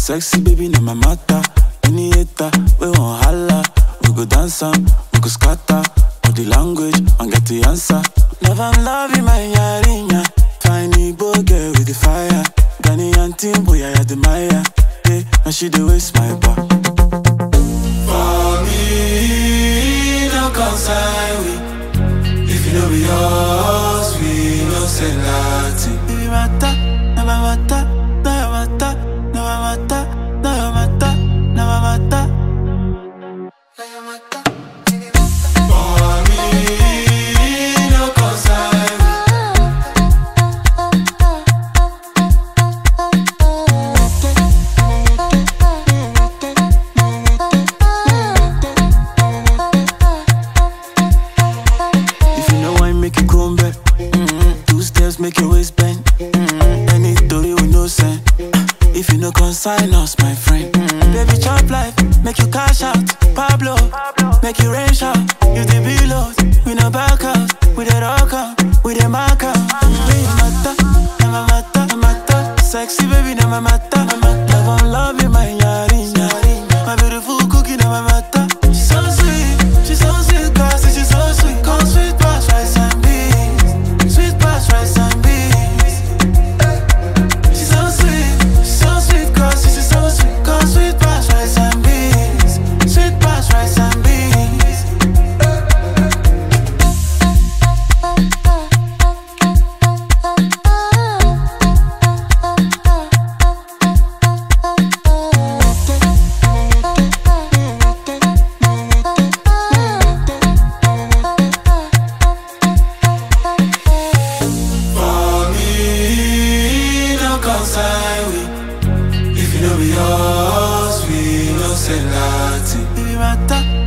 sexy baby, no my matter. Any hater, we won't holla. We go dance on, we go scatter. All the language, and get the answer. Love and love in my yarinya. Fine Igbo girl with the fire. Ghanaian team, boy, I admire. Yeah, and she the waste my bar. For me, no concern we. If you know we yours, we no say nothing. Baby, mata, never mata, never mata, never mata, never mata, never mata. For me, no concern we. If you know why make you come back, 2 steps make your waist bend. Any story with no sense. If you no consign us, my friend. Baby chop life, make you cash out. Pablo, make you rain shout. You the below, we no back out. We the rock out, we the mark out. Baby mata, never mata, mata. Sexy baby never mata, mata. Love and love in my yarinya. My beautiful cookie never mata. She's so sweet, cause she's so sweet. Come sweet past rice and beans, sweet past rice and beans. She's so sweet, cause she's so sweet. Come sweet past rice and beans, sweet past rice and beans. For me, no concern we. If you know we yours, we no say nothing. Baby, mata.